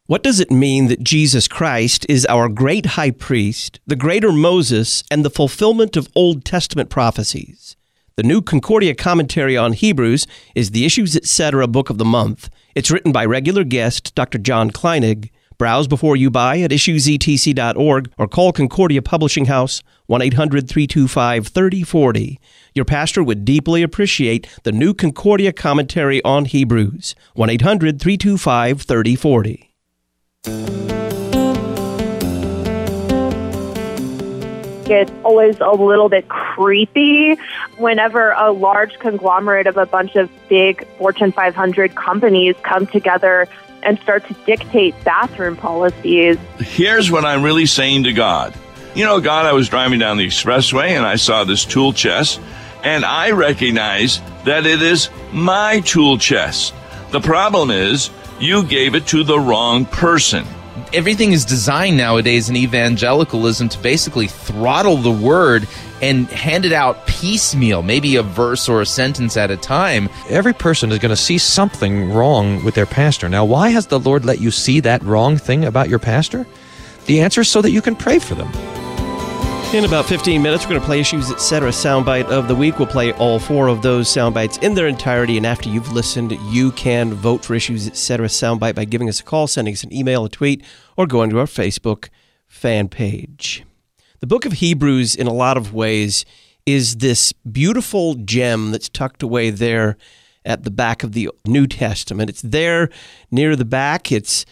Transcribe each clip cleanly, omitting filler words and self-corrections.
What does it mean that Jesus Christ is our great high priest, the greater Moses, and the fulfillment of Old Testament prophecies? The New Concordia Commentary on Hebrews is the Issues Etc. book of the month. It's written by regular guest Dr. John Kleinig. Browse before you buy at issuesetc.org or call Concordia Publishing House 1-800-325-3040. Your pastor would deeply appreciate the New Concordia Commentary on Hebrews. 1-800-325-3040. It's always a little bit creepy whenever a large conglomerate of a bunch of big Fortune 500 companies come together and start to dictate bathroom policies. Here's what I'm really saying to God. You know, God, I was driving down the expressway and I saw this tool chest, and I recognize that it is my tool chest. The problem is, you gave it to the wrong person. Everything is designed nowadays in evangelicalism to basically throttle the word and hand it out piecemeal, maybe a verse or a sentence at a time. Every person is going to see something wrong with their pastor. Now, why has the Lord let you see that wrong thing about your pastor? The answer is so that you can pray for them. In about 15 minutes, we're going to play Issues Etc. soundbite of the week. We'll play all 4 of those soundbites in their entirety, and after you've listened, you can vote for Issues Etc. soundbite by giving us a call, sending us an email, a tweet, or going to our Facebook fan page. The book of Hebrews, in a lot of ways, is this beautiful gem that's tucked away there at the back of the New Testament. It's there near the back. Its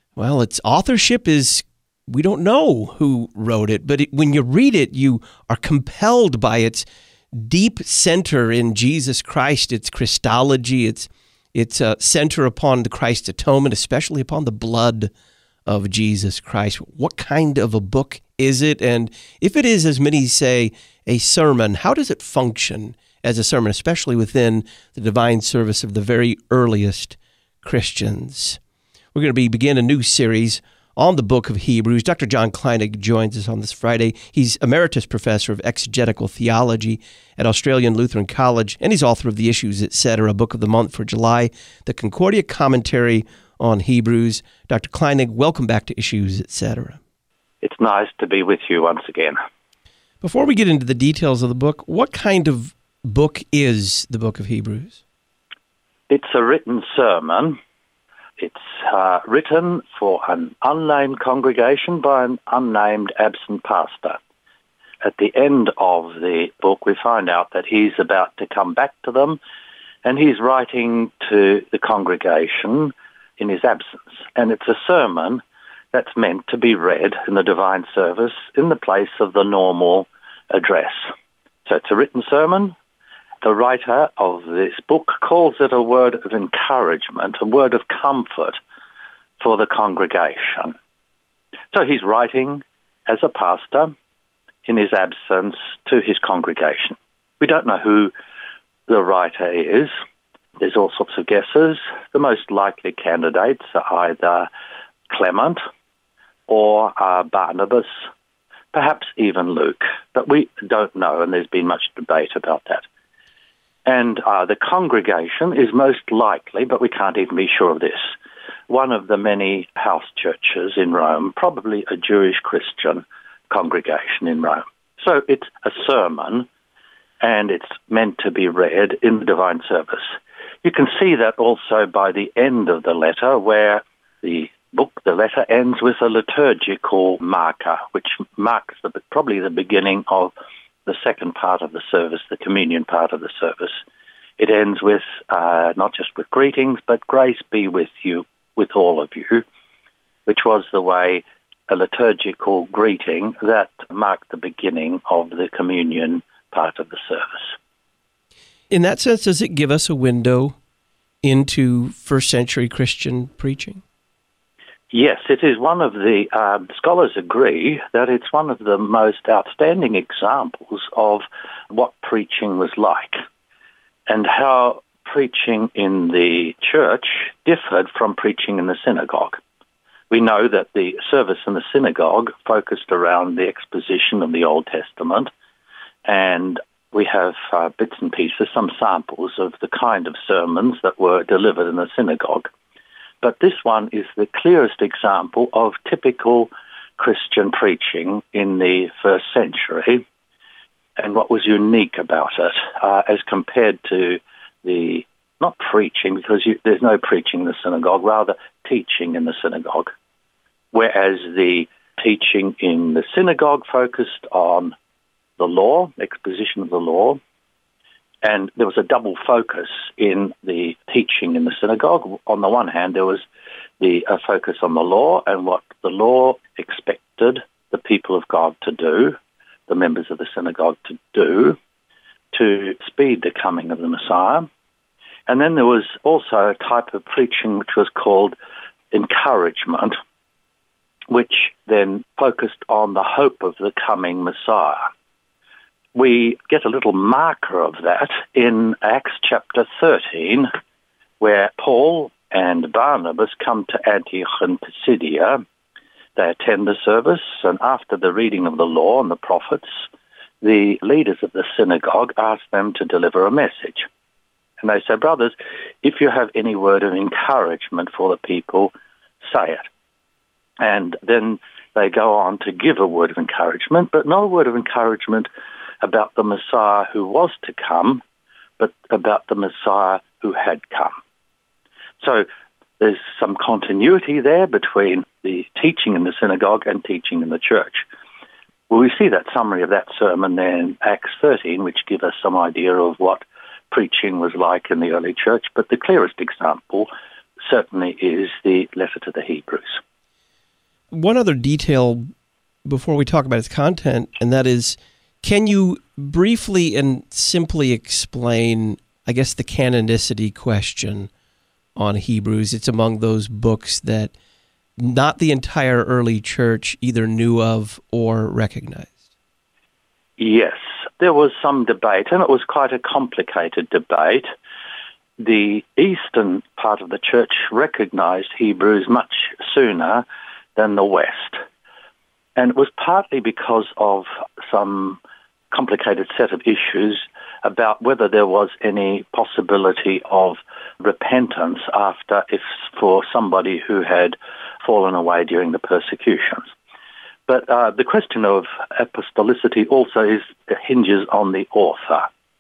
authorship is, we don't know who wrote it, but when you read it, you are compelled by its deep center in Jesus Christ, its Christology, its center upon the Christ's atonement, especially upon the blood of Jesus Christ. What kind of a book is it? And if it is, as many say, a sermon, how does it function as a sermon, especially within the divine service of the very earliest Christians? We're going to begin a new series on the book of Hebrews. Dr. John Kleinig joins us on this Friday. He's Emeritus Professor of Exegetical Theology at Australian Lutheran College, and he's author of the Issues Etc. book of the month for July, the Concordia Commentary on Hebrews. Dr. Kleinig, welcome back to Issues Etc. It's nice to be with you once again. Before we get into the details of the book, what kind of book is the book of Hebrews? It's a written sermon. It's written for an unnamed congregation by an unnamed absent pastor. At the end of the book, we find out that he's about to come back to them, and he's writing to the congregation in his absence. And it's a sermon that's meant to be read in the divine service in the place of the normal address. So it's a written sermon. The writer of this book calls it a word of encouragement, a word of comfort for the congregation. So he's writing as a pastor in his absence to his congregation. We don't know who the writer is. There's all sorts of guesses. The most likely candidates are either Clement or Barnabas, perhaps even Luke. But we don't know, and there's been much debate about that. And the congregation is most likely, but we can't even be sure of this, one of the many house churches in Rome, probably a Jewish Christian congregation in Rome. So it's a sermon, and it's meant to be read in the divine service. You can see that also by the end of the letter, where the letter ends with a liturgical marker, which marks probably the beginning of the second part of the service, the communion part of the service. It ends with, not just with greetings, but grace be with you, with all of you, which was the way, a liturgical greeting that marked the beginning of the communion part of the service. In that sense, does it give us a window into first century Christian preaching? Yes, it is one of the, scholars agree that it's one of the most outstanding examples of what preaching was like and how preaching in the church differed from preaching in the synagogue. We know that the service in the synagogue focused around the exposition of the Old Testament, and we have bits and pieces, some samples of the kind of sermons that were delivered in the synagogue. But this one is the clearest example of typical Christian preaching in the first century, and what was unique about it as compared to the, not preaching, because there's no preaching in the synagogue, rather teaching in the synagogue. Whereas the teaching in the synagogue focused on the law, exposition of the law, and there was a double focus in the teaching in the synagogue. On the one hand, there was the focus on the law and what the law expected the people of God to do, the members of the synagogue to do, to speed the coming of the Messiah. And then there was also a type of preaching which was called encouragement, which then focused on the hope of the coming Messiah. We get a little marker of that in Acts chapter 13, where Paul and Barnabas come to Antioch and Pisidia. They attend the service, and after the reading of the law and the prophets, the leaders of the synagogue ask them to deliver a message. And they say, brothers, if you have any word of encouragement for the people, say it. And then they go on to give a word of encouragement, but not a word of encouragement about the Messiah who was to come, but about the Messiah who had come. So there's some continuity there between the teaching in the synagogue and teaching in the church. Well, we see that summary of that sermon there in Acts 13, which gives us some idea of what preaching was like in the early church, but the clearest example certainly is the letter to the Hebrews. One other detail before we talk about its content, and that is, can you briefly and simply explain, I guess, the canonicity question on Hebrews? It's among those books that not the entire early church either knew of or recognized. Yes, there was some debate, and it was quite a complicated debate. The eastern part of the church recognized Hebrews much sooner than the west. And it was partly because of some complicated set of issues about whether there was any possibility of repentance if for somebody who had fallen away during the persecutions. But the question of apostolicity also hinges on the author.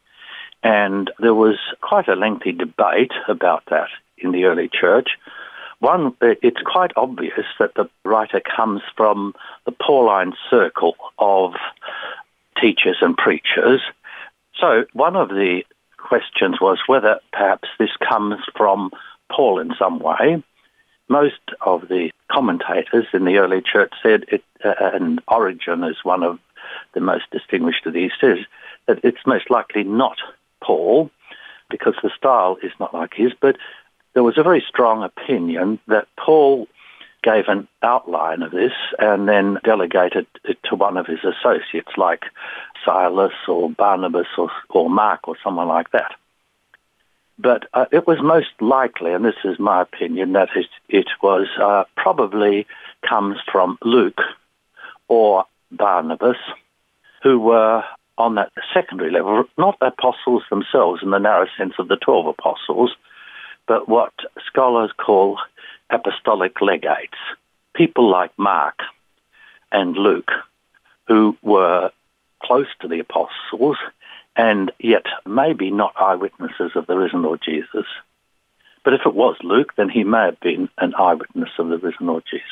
And there was quite a lengthy debate about that in the early church. One, it's quite obvious that the writer comes from the Pauline circle of teachers and preachers. So one of the questions was whether perhaps this comes from Paul in some way. Most of the commentators in the early church said it, and Origen is one of the most distinguished of these, says that it's most likely not Paul, because the style is not like his, but there was a very strong opinion that Paul gave an outline of this and then delegated it to one of his associates like Silas or Barnabas or Mark or someone like that. But it was most likely, and this is my opinion, that it was probably comes from Luke or Barnabas, who were on that secondary level, not apostles themselves in the narrow sense of the 12 apostles, but what scholars call apostolic legates, people like Mark and Luke, who were close to the apostles and yet maybe not eyewitnesses of the risen Lord Jesus. But if it was Luke, then he may have been an eyewitness of the risen Lord Jesus.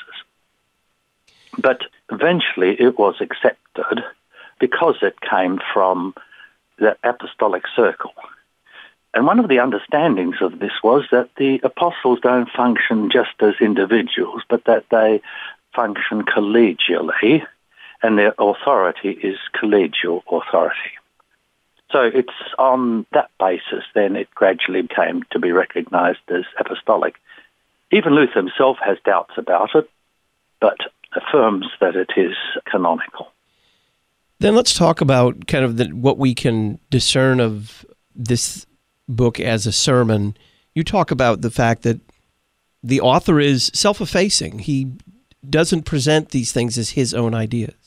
But eventually it was accepted because it came from the apostolic circle. And one of the understandings of this was that the apostles don't function just as individuals, but that they function collegially, and their authority is collegial authority. So it's on that basis then it gradually came to be recognized as apostolic. Even Luther himself has doubts about it, but affirms that it is canonical. Then let's talk about kind of what we can discern of this book as a sermon. You talk about the fact that the author is self-effacing. He doesn't present these things as his own ideas.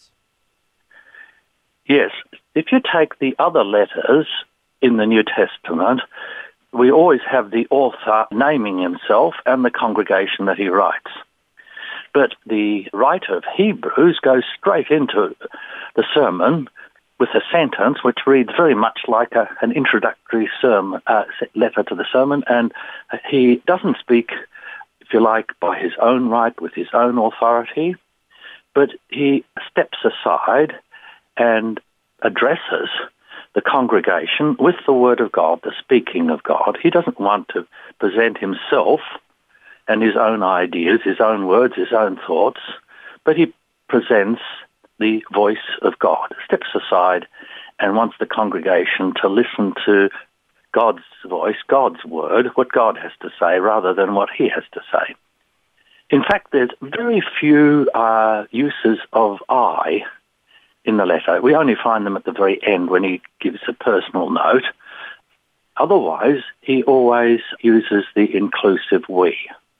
Yes. If you take the other letters in the New Testament, we always have the author naming himself and the congregation that he writes. But the writer of Hebrews goes straight into the sermon with a sentence which reads very much like an introductory sermon, letter to the sermon, and he doesn't speak, if you like, by his own right, with his own authority, but he steps aside and addresses the congregation with the word of God, the speaking of God. He doesn't want to present himself and his own ideas, his own words, his own thoughts, but he presents the voice of God, steps aside and wants the congregation to listen to God's voice, God's word, what God has to say, rather than what he has to say. In fact, there's very few uses of I in the letter. We only find them at the very end when he gives a personal note. Otherwise, he always uses the inclusive we.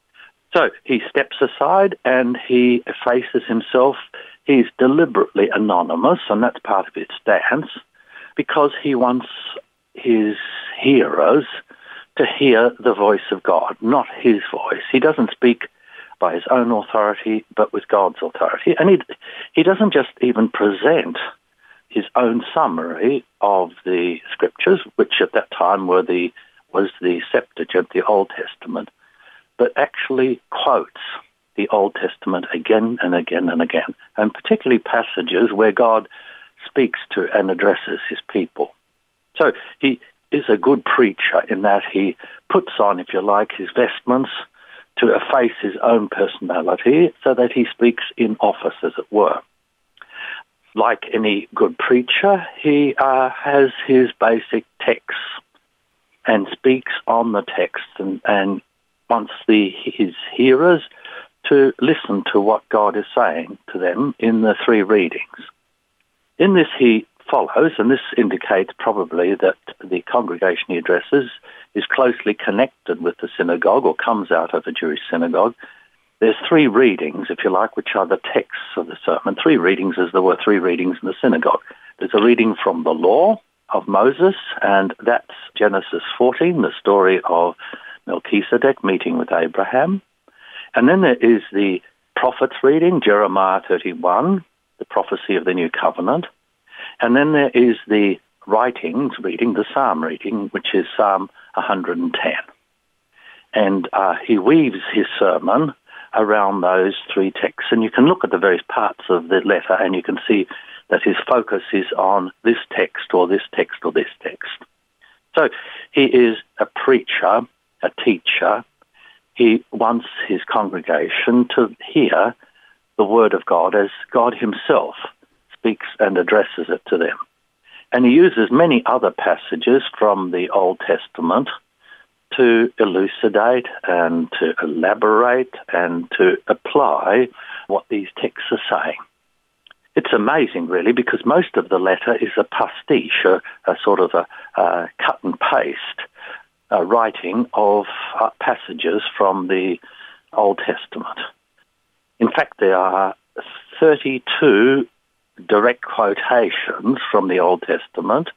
So he steps aside and he effaces himself. He's deliberately anonymous, and that's part of his stance, because he wants his hearers to hear the voice of God, not his voice. He doesn't speak by his own authority, but with God's authority. And he doesn't just even present his own summary of the scriptures, which at that time was the Septuagint, the Old Testament, but actually quotes the Old Testament again and again and again, and particularly passages where God speaks to and addresses his people. So he is a good preacher in that he puts on, if you like, his vestments to efface his own personality so that he speaks in office, as it were. Like any good preacher, he has his basic texts and speaks on the text and wants his hearers to listen to what God is saying to them in the three readings. In this he follows, and this indicates probably that the congregation he addresses is closely connected with the synagogue or comes out of a Jewish synagogue. There's three readings, if you like, which are the texts of the sermon. Three readings as there were three readings in the synagogue. There's a reading from the law of Moses, and that's Genesis 14, the story of Melchizedek meeting with Abraham. And then there is the prophet's reading, Jeremiah 31, the prophecy of the new covenant. And then there is the writings reading, the psalm reading, which is Psalm 110. And he weaves his sermon around those three texts. And you can look at the various parts of the letter and you can see that his focus is on this text or this text or this text. So he is a preacher, a teacher. He wants his congregation to hear the word of God as God himself speaks and addresses it to them. And he uses many other passages from the Old Testament to elucidate and to elaborate and to apply what these texts are saying. It's amazing, really, because most of the letter is a pastiche, a sort of a cut and paste writing of passages from the Old Testament. In fact, there are 32 direct quotations from the Old Testament,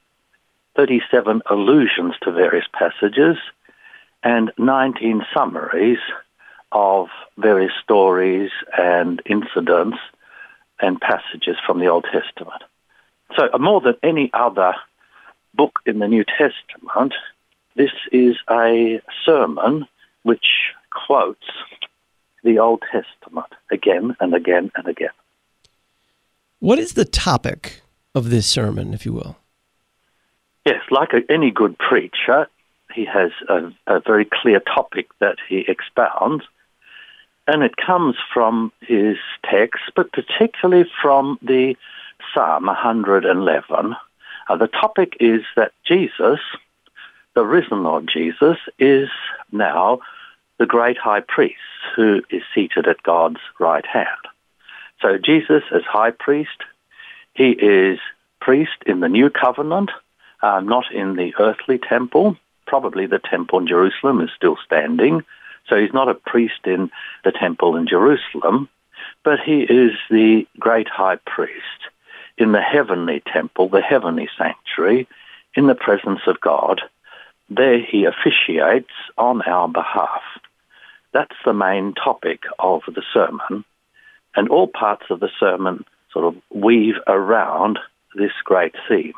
37 allusions to various passages, and 19 summaries of various stories and incidents and passages from the Old Testament. So more than any other book in the New Testament, this is a sermon which quotes the Old Testament again and again and again. What is the topic of this sermon, if you will? Yes, like any good preacher, he has a very clear topic that he expounds, and it comes from his text, but particularly from the Psalm 111. The topic is that Jesus, the risen Lord Jesus, is now the great high priest who is seated at God's right hand. So Jesus as high priest, he is priest in the new covenant, not in the earthly temple. Probably the temple in Jerusalem is still standing. So he's not a priest in the temple in Jerusalem, but he is the great high priest in the heavenly temple, the heavenly sanctuary, in the presence of God, there he officiates on our behalf. That's the main topic of the sermon, and all parts of the sermon sort of weave around this great theme.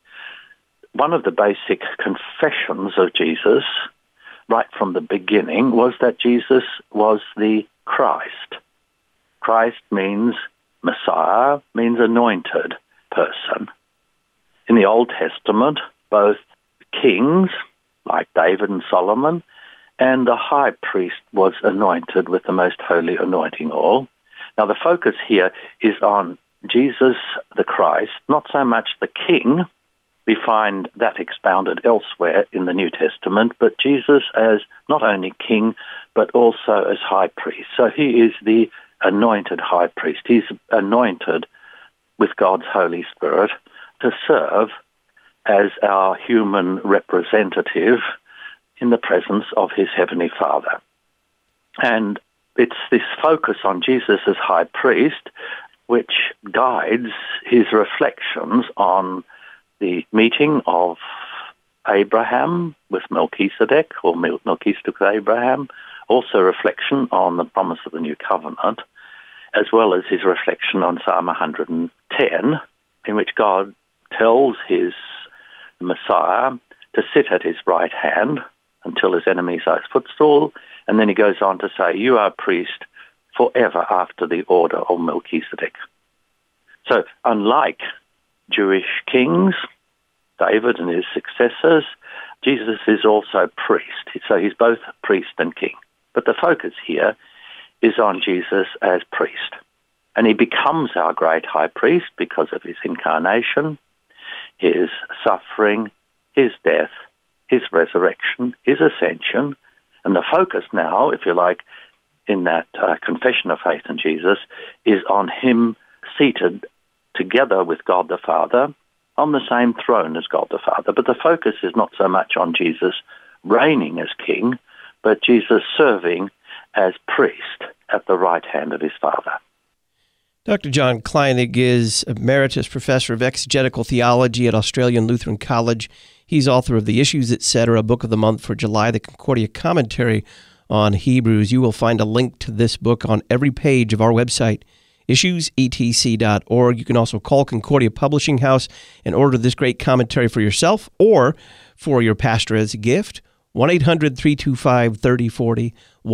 One of the basic confessions of Jesus, right from the beginning, was that Jesus was the Christ. Christ means Messiah, means anointed person. In the Old Testament, both kings, like David and Solomon, and the high priest was anointed with the most holy anointing oil. Now the focus here is on Jesus the Christ, not so much the King. We find that expounded elsewhere in the New Testament, but Jesus as not only King, but also as high priest. So he is the anointed high priest. He's anointed with God's Holy Spirit to serve as our human representative in the presence of his Heavenly Father. And it's this focus on Jesus as high priest which guides his reflections on the meeting of Abraham with Melchizedek, or Melchizedek with Abraham, also reflection on the promise of the new covenant, as well as his reflection on Psalm 110, in which God tells his Messiah to sit at his right hand until his enemies are his footstool, and then he goes on to say, you are a priest forever after the order of Melchizedek. So unlike Jewish kings, David and his successors, Jesus is also priest. So he's both priest and king. But the focus here is on Jesus as priest. And he becomes our great high priest because of his incarnation, his suffering, his death, his resurrection, his ascension. And the focus now, if you like, in that confession of faith in Jesus is on him seated together with God the Father on the same throne as God the Father. But the focus is not so much on Jesus reigning as king, but Jesus serving as priest at the right hand of his Father. Dr. John Kleinig is Emeritus Professor of Exegetical Theology at Australian Lutheran College. He's author of the Issues, Etc., Book of the Month for July, the Concordia Commentary on Hebrews. You will find a link to this book on every page of our website, issuesetc.org. You can also call Concordia Publishing House and order this great commentary for yourself or for your pastor as a gift. 1-800-325-3040,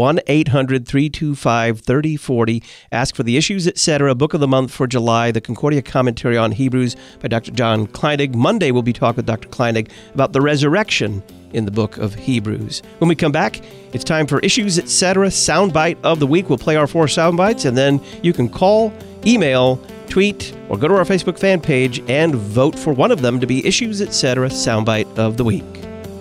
1-800-325-3040. Ask for the Issues, Etc., Book of the Month for July, the Concordia Commentary on Hebrews by Dr. John Kleinig. Monday, we'll be talking with Dr. Kleinig about the resurrection in the book of Hebrews. When we come back, it's time for Issues, Etc., Soundbite of the Week. We'll play our 4 soundbites, and then you can call, email, tweet, or go to our Facebook fan page and vote for one of them to be Issues, Etc., Soundbite of the Week.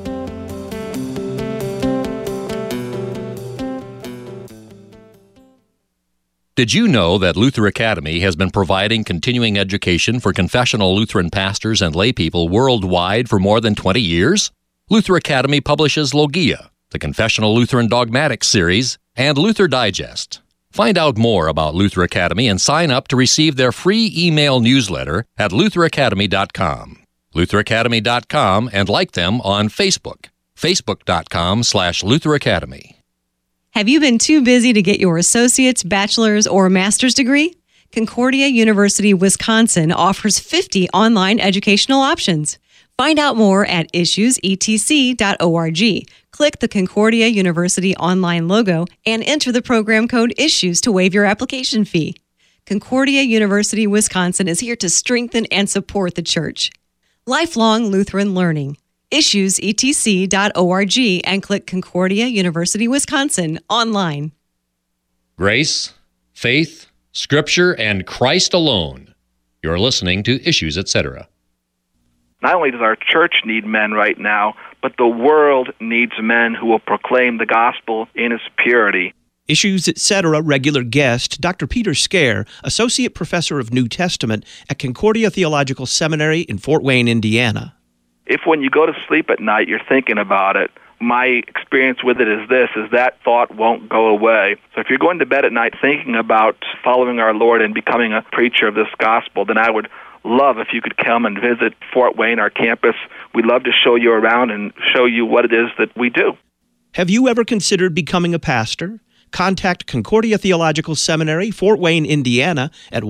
Did you know that Luther Academy has been providing continuing education for confessional Lutheran pastors and laypeople worldwide for more than 20 years? Luther Academy publishes Logia, the Confessional Lutheran Dogmatics series, and Luther Digest. Find out more about Luther Academy and sign up to receive their free email newsletter at lutheracademy.com. lutheracademy.com, and like them on Facebook, facebook.com/Luther Academy. Have you been too busy to get your associate's, bachelor's, or master's degree? Concordia University, Wisconsin offers 50 online educational options. Find out more at issuesetc.org. Click the Concordia University online logo and enter the program code ISSUES to waive your application fee. Concordia University, Wisconsin is here to strengthen and support the church. Lifelong Lutheran learning. issuesetc.org and click Concordia University, Wisconsin online. Grace, faith, Scripture, and Christ alone. You're listening to Issues, Etc. Not only does our church need men right now, but the world needs men who will proclaim the gospel in its purity. Issues, Etc. regular guest, Dr. Peter Scare, Associate Professor of New Testament at Concordia Theological Seminary in Fort Wayne, Indiana. If when you go to sleep at night, you're thinking about it, my experience with it is that thought won't go away. So if you're going to bed at night thinking about following our Lord and becoming a preacher of this gospel, then I would love if you could come and visit Fort Wayne, our campus. We'd love to show you around and show you what it is that we do. Have you ever considered becoming a pastor? Contact Concordia Theological Seminary, Fort Wayne, Indiana at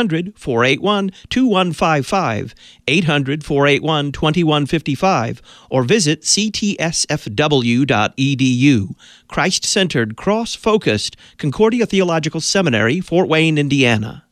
1-800-481-2155, 800-481-2155, or visit ctsfw.edu. Christ-centered, cross-focused Concordia Theological Seminary, Fort Wayne, Indiana.